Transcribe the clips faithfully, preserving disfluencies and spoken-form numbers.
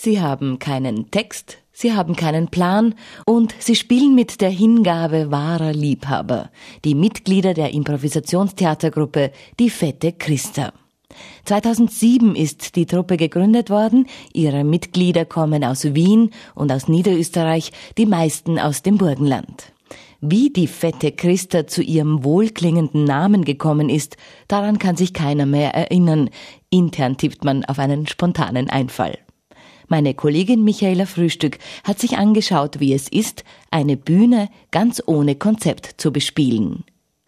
Sie haben keinen Text, sie haben keinen Plan und sie spielen mit der Hingabe wahrer Liebhaber, die Mitglieder der Improvisationstheatergruppe Die Fette Christa. zweitausendsieben ist die Truppe gegründet worden, ihre Mitglieder kommen aus Wien und aus Niederösterreich, die meisten aus dem Burgenland. Wie die Fette Christa zu ihrem wohlklingenden Namen gekommen ist, daran kann sich keiner mehr erinnern. Intern tippt man auf einen spontanen Einfall. Meine Kollegin Michaela Frühstück hat sich angeschaut, wie es ist, eine Bühne ganz ohne Konzept zu bespielen.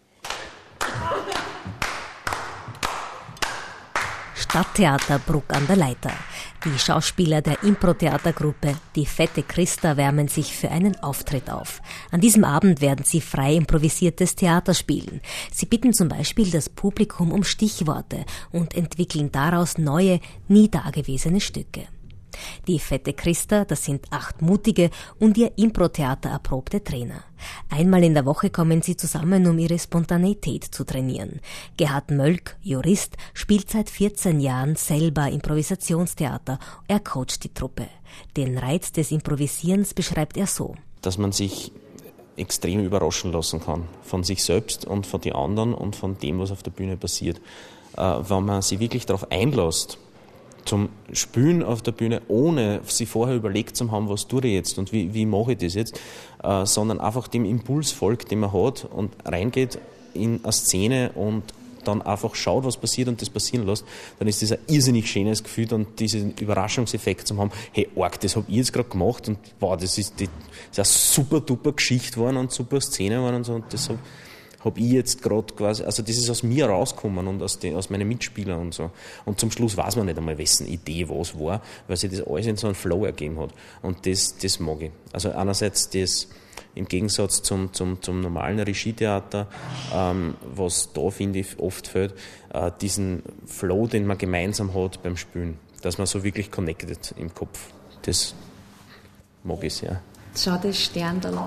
Stadttheater Bruck an der Leiter. Die Schauspieler der Impro-Theatergruppe Die Fette Christa wärmen sich für einen Auftritt auf. An diesem Abend werden sie frei improvisiertes Theater spielen. Sie bitten zum Beispiel das Publikum um Stichworte und entwickeln daraus neue, nie dagewesene Stücke. Die Fette Christa, das sind acht mutige und ihr Impro-Theater erprobte Trainer. Einmal in der Woche kommen sie zusammen, um ihre Spontaneität zu trainieren. Gerhard Mölk, Jurist, spielt seit vierzehn Jahren selber Improvisationstheater. Er coacht die Truppe. Den Reiz des Improvisierens beschreibt er so: Dass man sich extrem überraschen lassen kann. Von sich selbst und von den anderen und von dem, was auf der Bühne passiert. Äh, wenn man sich wirklich darauf einlässt, zum Spielen auf der Bühne, ohne sich vorher überlegt zu haben, was tue ich jetzt und wie, wie mache ich das jetzt, äh, sondern einfach dem Impuls folgt, den man hat und reingeht in eine Szene und dann einfach schaut, was passiert und das passieren lässt, dann ist das ein irrsinnig schönes Gefühl und diesen Überraschungseffekt zu haben, hey, arg, das habe ich jetzt gerade gemacht und wow, das ist, die, das ist eine super duper Geschichte geworden und super Szene geworden und so und das habe habe ich jetzt gerade quasi, also das ist aus mir rausgekommen und aus, den, aus meinen Mitspielern und so. Und zum Schluss weiß man nicht einmal, wessen Idee was war, weil sich das alles in so einen Flow ergeben hat. Und das, das mag ich. Also einerseits das im Gegensatz zum, zum, zum normalen Regietheater, ähm, was da, finde ich, oft fehlt, äh, diesen Flow, den man gemeinsam hat beim Spielen. Dass man so wirklich connected im Kopf. Das mag ich sehr. Schau das Sterndl.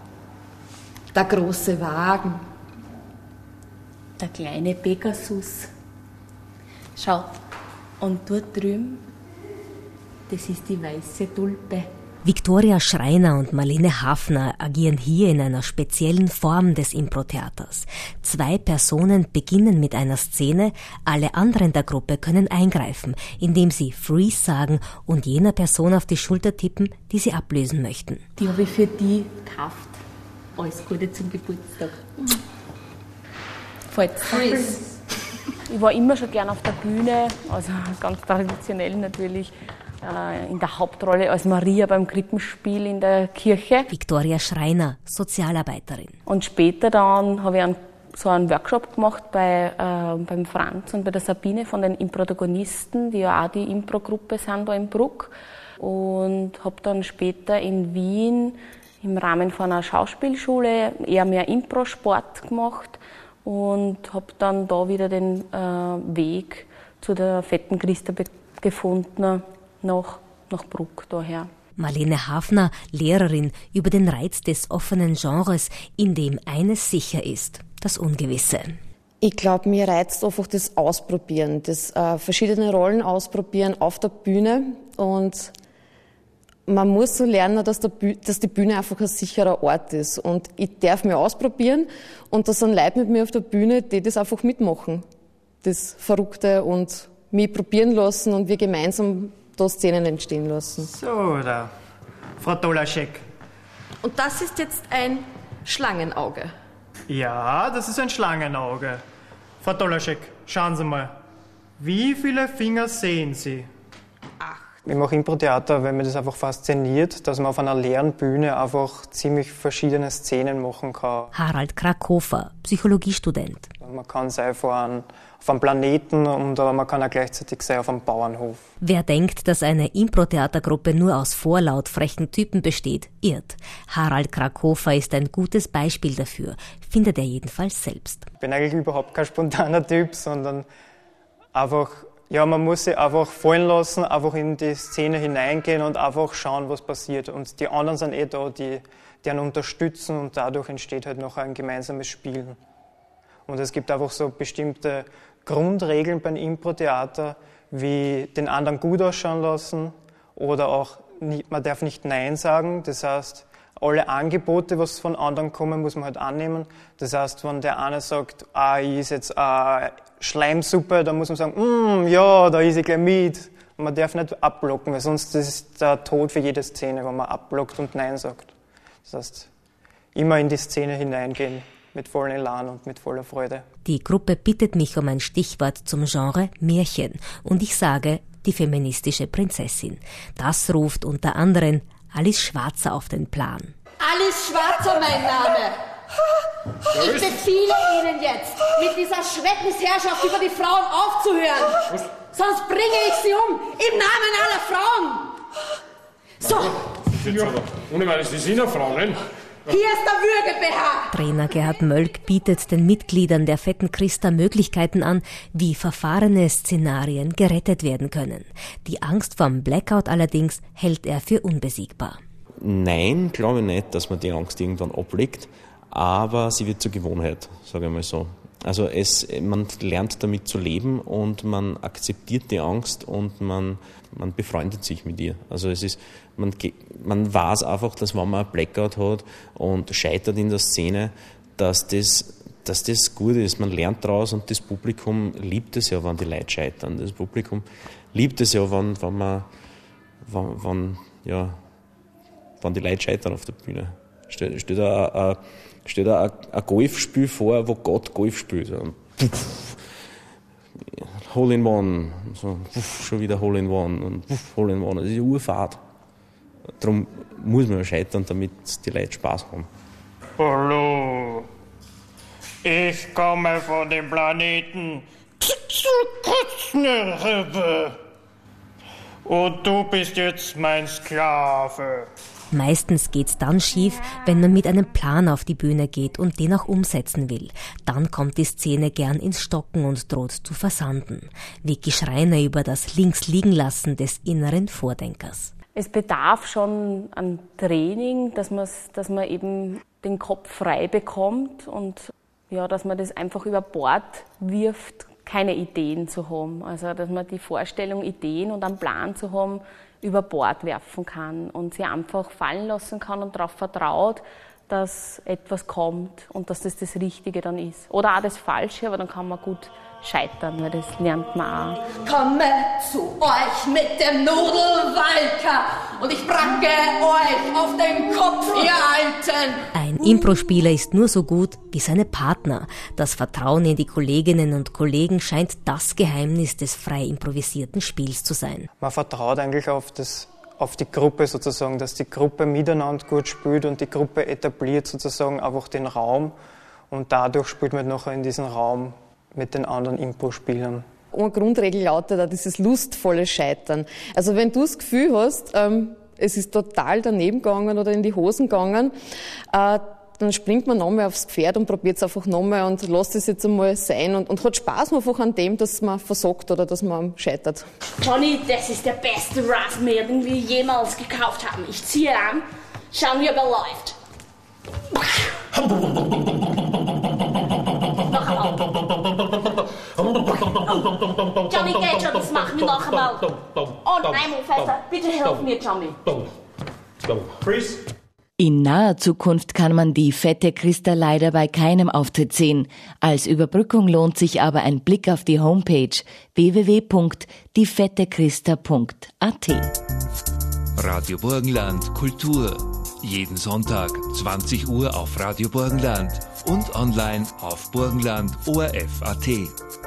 Der große Wagen. Der kleine Pegasus. Schau, und dort drüben, das ist die weiße Tulpe. Viktoria Schreiner und Marlene Hafner agieren hier in einer speziellen Form des Impro-Theaters. Zwei Personen beginnen mit einer Szene, alle anderen der Gruppe können eingreifen, indem sie Freeze sagen und jener Person auf die Schulter tippen, die sie ablösen möchten. Die habe ich für die gekauft. Alles Gute zum Geburtstag. Freeze. Ich war immer schon gern auf der Bühne, also ganz traditionell natürlich, äh, in der Hauptrolle als Maria beim Krippenspiel in der Kirche. Viktoria Schreiner, Sozialarbeiterin. Und später dann habe ich einen, so einen Workshop gemacht bei, äh, beim Franz und bei der Sabine von den Improtagonisten, die ja auch die Impro-Gruppe sind da in Bruck. Und habe dann später in Wien im Rahmen von einer Schauspielschule eher mehr Impro-Sport gemacht. Und habe dann da wieder den äh, Weg zu der Fetten Christa be- gefunden, nach, nach Bruck daher. Marlene Hafner, Lehrerin, über den Reiz des offenen Genres, in dem eines sicher ist, das Ungewisse. Ich glaube, mir reizt einfach das Ausprobieren, das äh, verschiedene Rollen ausprobieren auf der Bühne und man muss so lernen, dass, der Büh- dass die Bühne einfach ein sicherer Ort ist. Und ich darf mich ausprobieren und da sind Leute mit mir auf der Bühne, die das einfach mitmachen. Das Verrückte und mich probieren lassen und wir gemeinsam da Szenen entstehen lassen. So, da. Frau Dolaschek. Und das ist jetzt ein Schlangenauge. Ja, das ist ein Schlangenauge. Frau Dolaschek, schauen Sie mal. Wie viele Finger sehen Sie? Ich mache Impro-Theater, weil mir das einfach fasziniert, dass man auf einer leeren Bühne einfach ziemlich verschiedene Szenen machen kann. Harald Krakofer, Psychologiestudent. Man kann sein auf einem, auf einem Planeten, und aber man kann auch gleichzeitig sein auf einem Bauernhof. Wer denkt, dass eine Impro-Theatergruppe nur aus vorlaut frechen Typen besteht, irrt. Harald Krakofer ist ein gutes Beispiel dafür, findet er jedenfalls selbst. Ich bin eigentlich überhaupt kein spontaner Typ, sondern einfach... Ja, man muss sich einfach fallen lassen, einfach in die Szene hineingehen und einfach schauen, was passiert. Und die anderen sind eh da, die, die einen unterstützen und dadurch entsteht halt noch ein gemeinsames Spielen. Und es gibt einfach so bestimmte Grundregeln beim Impro-Theater, wie den anderen gut ausschauen lassen oder auch, nie, man darf nicht Nein sagen, das heißt, alle Angebote, was von anderen kommen, muss man halt annehmen. Das heißt, wenn der eine sagt, ah, ich esse jetzt eine Schleimsuppe, dann muss man sagen, mm, ja, da esse ich gleich mit. Und man darf nicht abblocken, weil sonst ist der Tod für jede Szene, wenn man abblockt und Nein sagt. Das heißt, immer in die Szene hineingehen, mit vollem Elan und mit voller Freude. Die Gruppe bittet mich um ein Stichwort zum Genre Märchen und ich sage, die feministische Prinzessin. Das ruft unter anderem Alice Schwarzer auf den Plan. Alice Schwarzer, mein Name. Ich befehle Ihnen jetzt, mit dieser Schreckensherrschaft über die Frauen aufzuhören. Sonst bringe ich sie um, im Namen aller Frauen. So. Ja, ohne meine, Sie sind ja Frauen. Hier ist der Würgebehaar. Trainer Gerhard Mölk bietet den Mitgliedern der Fetten Christa Möglichkeiten an, wie verfahrene Szenarien gerettet werden können. Die Angst vorm Blackout allerdings hält er für unbesiegbar. Nein, glaube ich nicht, dass man die Angst irgendwann ablegt, aber sie wird zur Gewohnheit, sage ich mal so. Also es, man lernt damit zu leben und man akzeptiert die Angst und man, man befreundet sich mit ihr. Also es ist, man, man weiß einfach, dass wenn man ein Blackout hat und scheitert in der Szene, dass das, dass das gut ist. Man lernt daraus und das Publikum liebt es ja, wenn die Leute scheitern. Das Publikum liebt es ja, wenn, wenn man, wenn, wenn, ja, wenn die Leute scheitern auf der Bühne. Steht, steht da ein, steht da ein, ein Golfspiel vor, wo Gott Golf spielt. Und puff, Hole in One, so, puff, schon wieder Hole in One und puff, Hole in One. Das ist eine Urfahrt. Darum muss man scheitern, damit die Leute Spaß haben. Hallo, ich komme von dem Planeten und du bist jetzt mein Sklave. Meistens geht's dann schief, wenn man mit einem Plan auf die Bühne geht und den auch umsetzen will. Dann kommt die Szene gern ins Stocken und droht zu versanden. Vicky Schreiner über das Links-Liegenlassen des inneren Vordenkers. Es bedarf schon an Training, dass, dass man eben den Kopf frei bekommt und ja, dass man das einfach über Bord wirft, keine Ideen zu haben. Also dass man die Vorstellung, Ideen und einen Plan zu haben, über Bord werfen kann und sie einfach fallen lassen kann und darauf vertraut, dass etwas kommt und dass das das Richtige dann ist. Oder auch das Falsche, aber dann kann man gut scheitern, weil das lernt man auch. Komme zu euch mit dem Nudelwalker und ich pranke euch auf den Kopf, ihr Alten. Ein Impro-Spieler ist nur so gut wie seine Partner. Das Vertrauen in die Kolleginnen und Kollegen scheint das Geheimnis des frei improvisierten Spiels zu sein. Man vertraut eigentlich auf, das, auf die Gruppe sozusagen, dass die Gruppe miteinander gut spielt und die Gruppe etabliert sozusagen einfach den Raum und dadurch spielt man nachher in diesem Raum mit den anderen Impro-Spielern. Eine Grundregel lautet auch dieses lustvolle Scheitern. Also wenn du das Gefühl hast, ähm, es ist total daneben gegangen oder in die Hosen gegangen, äh, dann springt man nochmal aufs Pferd und probiert es einfach nochmal und lässt es jetzt einmal sein und, und hat Spaß einfach an dem, dass man versagt oder dass man scheitert. Johnny, das ist der beste Rasenmäher, den wir jemals gekauft haben. Ich ziehe an, schauen wir, ob er läuft. Noch einmal. Johnny, geht schon, das machen wir noch einmal. Und einmal fester, bitte hilf mir, Johnny. Freeze. In naher Zukunft kann man die Fette Christa leider bei keinem Auftritt sehen. Als Überbrückung lohnt sich aber ein Blick auf die Homepage w w w punkt die fette christa punkt a t. Radio Burgenland Kultur. Jeden Sonntag zwanzig Uhr auf Radio Burgenland und online auf burgenland punkt o r f punkt a t.